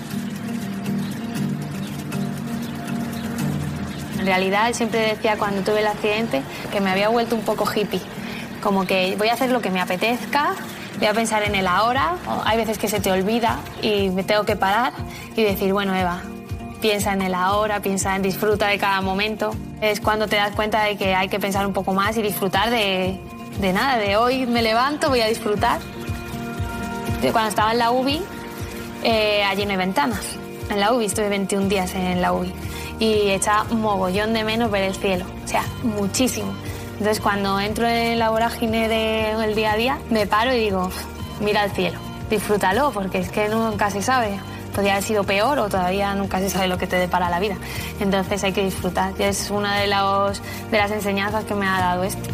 En realidad, él siempre decía cuando tuve el accidente que me había vuelto un poco hippie. Como que voy a hacer lo que me apetezca, voy a pensar en el ahora. Hay veces que se te olvida y me tengo que parar y decir, bueno, Eva, piensa en el ahora, piensa en disfruta de cada momento. Es cuando te das cuenta de que hay que pensar un poco más y disfrutar de, de nada, de hoy me levanto, voy a disfrutar. Cuando estaba en la U B I, eh, allí no hay ventanas. En la U B I estuve veintiún días en la U B I y echaba mogollón de menos ver el cielo, o sea, muchísimo. Entonces cuando entro en la vorágine del día a día, me paro y digo, mira el cielo, disfrútalo, porque es que nunca se sabe. Podría haber sido peor o todavía nunca se sabe lo que te depara la vida. Entonces hay que disfrutar. Y es una de, los, de las enseñanzas que me ha dado esto.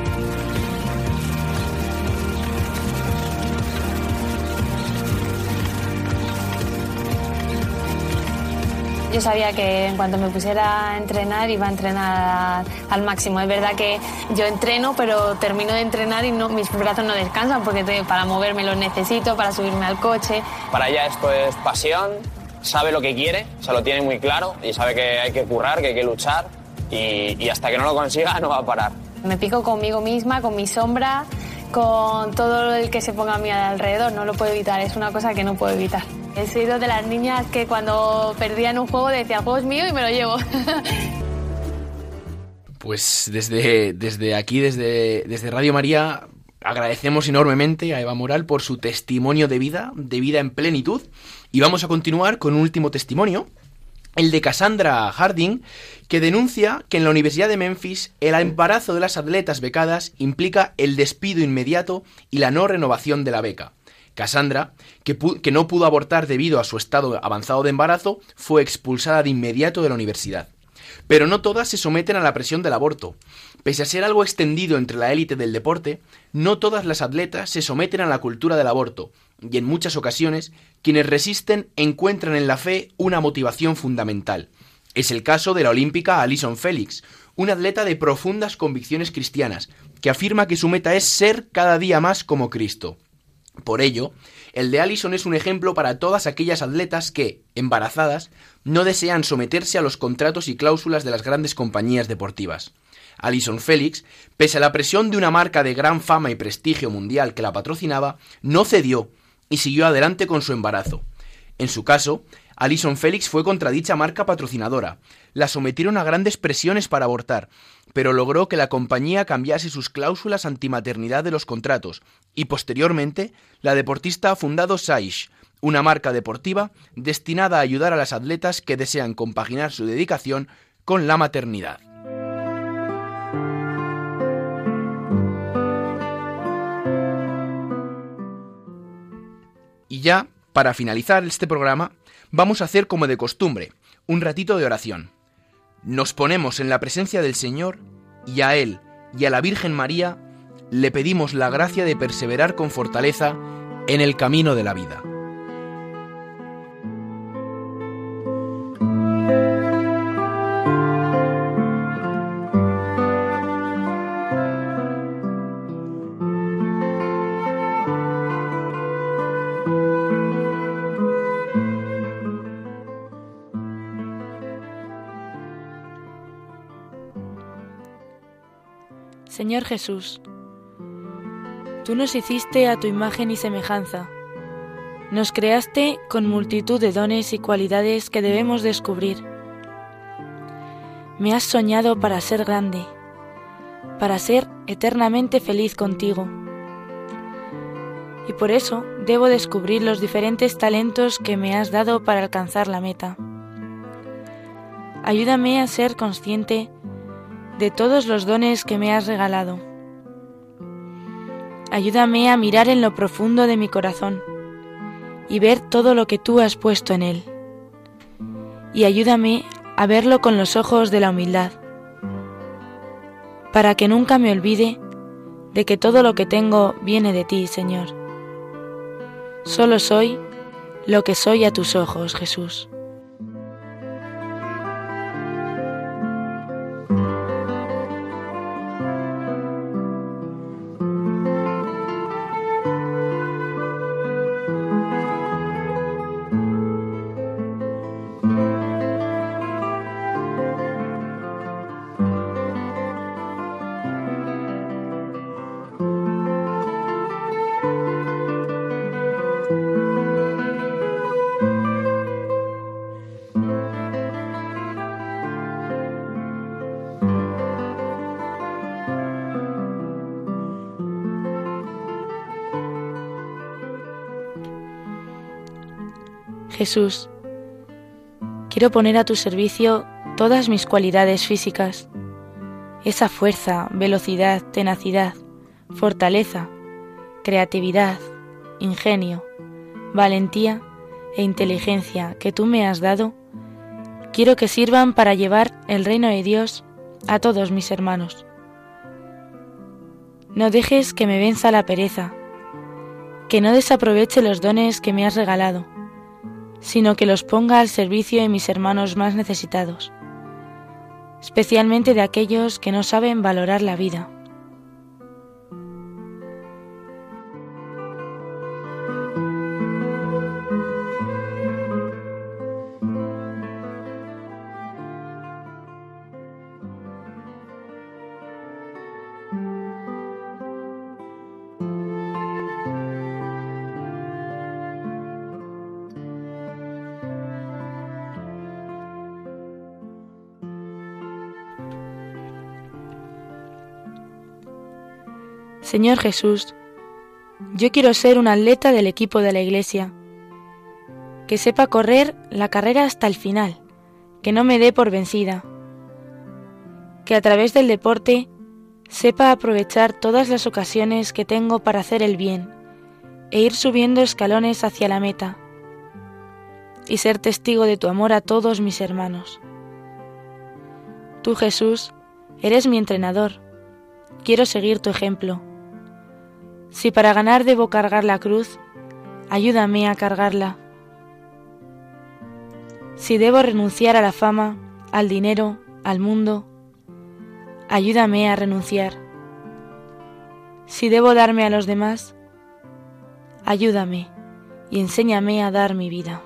Yo sabía que en cuanto me pusiera a entrenar iba a entrenar al máximo. Es verdad que yo entreno, pero termino de entrenar y no, mis brazos no descansan porque te, para moverme los necesito, para subirme al coche. Para ella esto es pasión, sabe lo que quiere, se lo tiene muy claro y sabe que hay que currar, que hay que luchar y, y hasta que no lo consiga no va a parar. Me pico conmigo misma, con mi sombra, con todo el que se ponga a mi alrededor. No lo puedo evitar, es una cosa que no puedo evitar. He sido de las niñas que cuando perdían un juego decía, el juego es mío y me lo llevo. Pues desde, desde aquí, desde, desde Radio María, agradecemos enormemente a Eva Moral por su testimonio de vida, de vida en plenitud. Y vamos a continuar con un último testimonio, el de Cassandra Harding, que denuncia que en la Universidad de Memphis el embarazo de las atletas becadas implica el despido inmediato y la no renovación de la beca. Cassandra, que, que no pudo abortar debido a su estado avanzado de embarazo, fue expulsada de inmediato de la universidad. Pero no todas se someten a la presión del aborto. Pese a ser algo extendido entre la élite del deporte, no todas las atletas se someten a la cultura del aborto, y en muchas ocasiones, quienes resisten encuentran en la fe una motivación fundamental. Es el caso de la olímpica Allyson Felix, una atleta de profundas convicciones cristianas, que afirma que su meta es ser cada día más como Cristo. Por ello, el de Allyson es un ejemplo para todas aquellas atletas que, embarazadas, no desean someterse a los contratos y cláusulas de las grandes compañías deportivas. Allyson Felix, pese a la presión de una marca de gran fama y prestigio mundial que la patrocinaba, no cedió y siguió adelante con su embarazo. En su caso, Allyson Felix fue contra dicha marca patrocinadora. La sometieron a grandes presiones para abortar, pero logró que la compañía cambiase sus cláusulas antimaternidad de los contratos y posteriormente la deportista ha fundado Saish, una marca deportiva destinada a ayudar a las atletas que desean compaginar su dedicación con la maternidad. Y ya, para finalizar este programa, vamos a hacer como de costumbre, un ratito de oración. Nos ponemos en la presencia del Señor y a Él y a la Virgen María le pedimos la gracia de perseverar con fortaleza en el camino de la vida. Señor Jesús, tú nos hiciste a tu imagen y semejanza. Nos creaste con multitud de dones y cualidades que debemos descubrir. Me has soñado para ser grande, para ser eternamente feliz contigo. Y por eso debo descubrir los diferentes talentos que me has dado para alcanzar la meta. Ayúdame a ser consciente de todos los dones que me has regalado. Ayúdame a mirar en lo profundo de mi corazón y ver todo lo que tú has puesto en él. Y ayúdame a verlo con los ojos de la humildad, para que nunca me olvide de que todo lo que tengo viene de ti, Señor. Solo soy lo que soy a tus ojos, Jesús. Jesús, quiero poner a tu servicio todas mis cualidades físicas, esa fuerza, velocidad, tenacidad, fortaleza, creatividad, ingenio, valentía e inteligencia que tú me has dado, quiero que sirvan para llevar el reino de Dios a todos mis hermanos. No dejes que me venza la pereza, que no desaproveche los dones que me has regalado, sino que los ponga al servicio de mis hermanos más necesitados, especialmente de aquellos que no saben valorar la vida. Señor Jesús, yo quiero ser un atleta del equipo de la Iglesia, que sepa correr la carrera hasta el final, que no me dé por vencida, que a través del deporte sepa aprovechar todas las ocasiones que tengo para hacer el bien e ir subiendo escalones hacia la meta y ser testigo de tu amor a todos mis hermanos. Tú, Jesús, eres mi entrenador, quiero seguir tu ejemplo. Si para ganar debo cargar la cruz, ayúdame a cargarla. Si debo renunciar a la fama, al dinero, al mundo, ayúdame a renunciar. Si debo darme a los demás, ayúdame y enséñame a dar mi vida.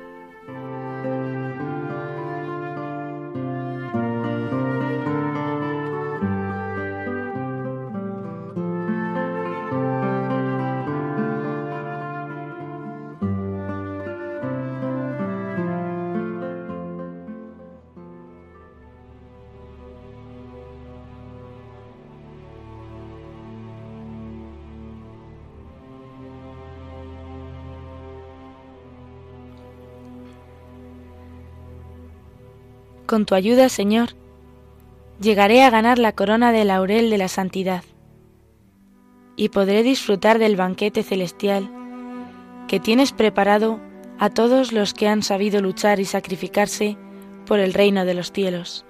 Con tu ayuda, Señor, llegaré a ganar la corona de laurel de la santidad y podré disfrutar del banquete celestial que tienes preparado a todos los que han sabido luchar y sacrificarse por el reino de los cielos.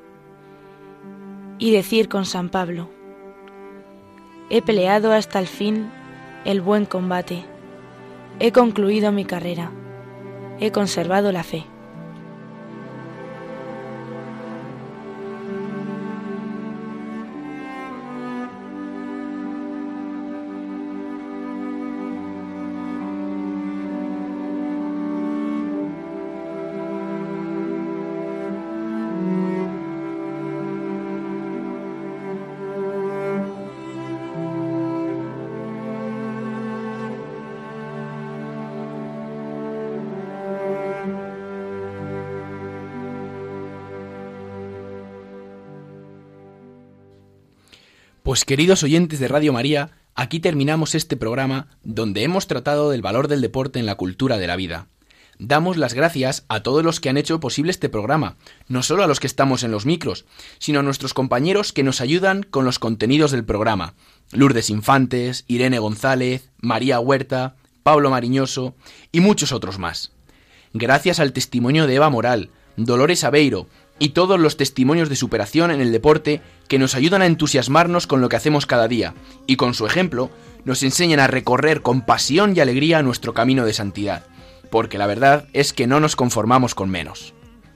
Y decir con San Pablo: he peleado hasta el fin el buen combate, he concluido mi carrera, he conservado la fe. Pues queridos oyentes de Radio María, aquí terminamos este programa donde hemos tratado del valor del deporte en la cultura de la vida. Damos las gracias a todos los que han hecho posible este programa, no solo a los que estamos en los micros, sino a nuestros compañeros que nos ayudan con los contenidos del programa. Lourdes Infantes, Irene González, María Huerta, Pablo Mariñoso y muchos otros más. Gracias al testimonio de Eva Moral, Dolores Aveiro y todos los testimonios de superación en el deporte que nos ayudan a entusiasmarnos con lo que hacemos cada día y con su ejemplo nos enseñan a recorrer con pasión y alegría nuestro camino de santidad, porque la verdad es que no nos conformamos con menos.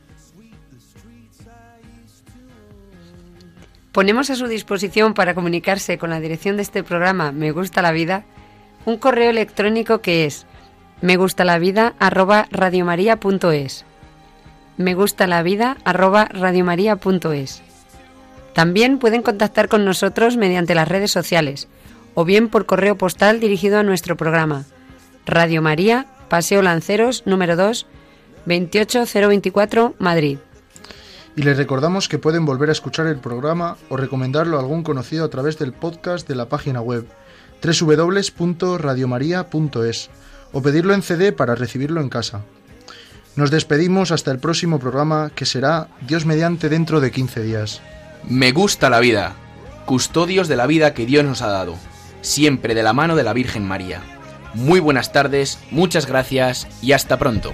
Ponemos a su disposición para comunicarse con la dirección de este programa Me Gusta la Vida un correo electrónico que es megustalavida arroba radiomaria.es megustalavida arroba radiomaria.es. También pueden contactar con nosotros mediante las redes sociales o bien por correo postal dirigido a nuestro programa Radio María, Paseo Lanceros, número dos, veintiocho cero veinticuatro, Madrid. Y les recordamos que pueden volver a escuchar el programa o recomendarlo a algún conocido a través del podcast de la página web doble u doble u doble u punto radiomaria punto es o pedirlo en C D para recibirlo en casa. Nos despedimos hasta el próximo programa, que será, Dios mediante, dentro de quince días. Me gusta la vida, custodios de la vida que Dios nos ha dado, siempre de la mano de la Virgen María. Muy buenas tardes, muchas gracias y hasta pronto.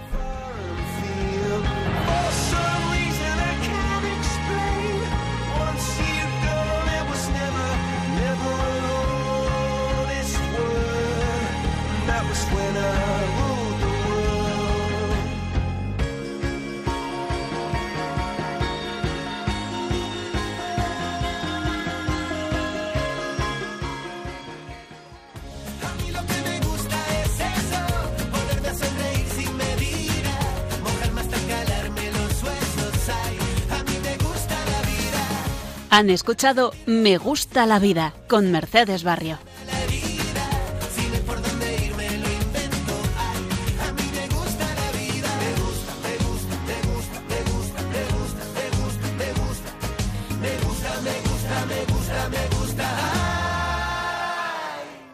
Han escuchado Me Gusta la Vida con Mercedes Barrio. Me gusta, me gusta, me gusta, me gusta.